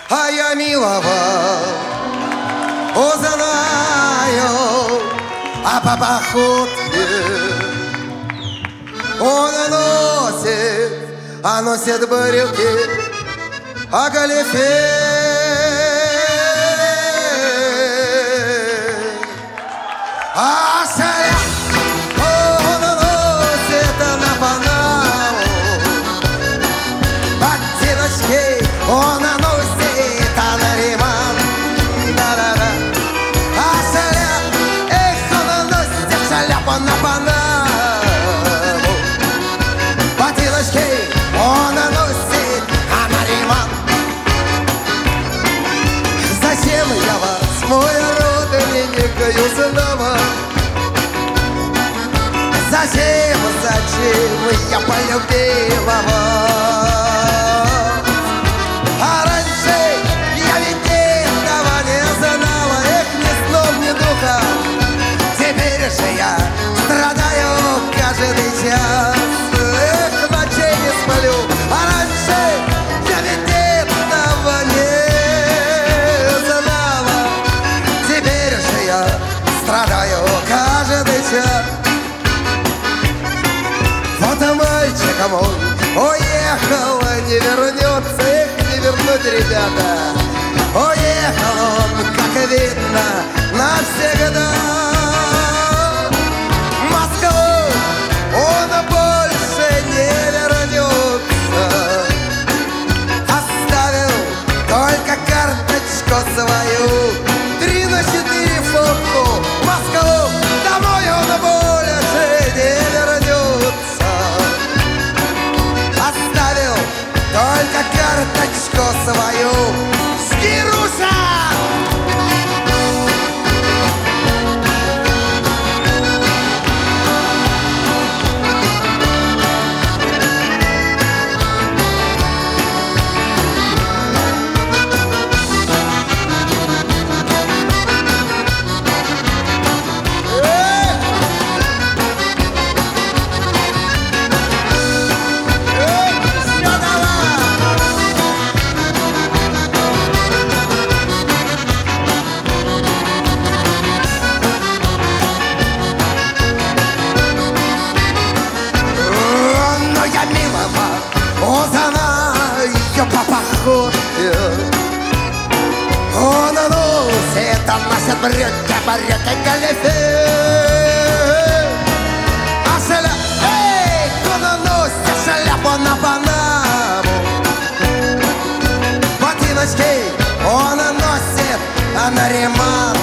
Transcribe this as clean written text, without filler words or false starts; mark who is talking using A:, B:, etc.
A: А я милого узнаю, а по походке он носит брюки, а галифе. А шаля он носит на Панаму, ботиночки он носит на Риман. Да-да-да. А шаля, он носит шляпу на Панаму, ботиночки он носит на Риман. Зачем я вас, мой родственник, узнала? Зачем я полюбила вас? А раньше я ведь этого не знала. Эх, ни сном, ни духом. Теперь же я страдаю каждый час. Эх, ночей не сплю. А раньше я ведь этого не знала. Теперь же я страдаю каждый час. Вот мальчик мой уехал, не вернется, их не вернуть, ребята. Уехал он, как видно, навсегда. В Москву он больше не вернется. Оставил только карточку свою, 3 на 4 фотку. В Москву домой он больше не вернется. Оставил только карточку свою. Скируша! По походке он носит брюки, галифе. А шаля, он носит шляпу на Панаму, ботиночки он носит на Риман.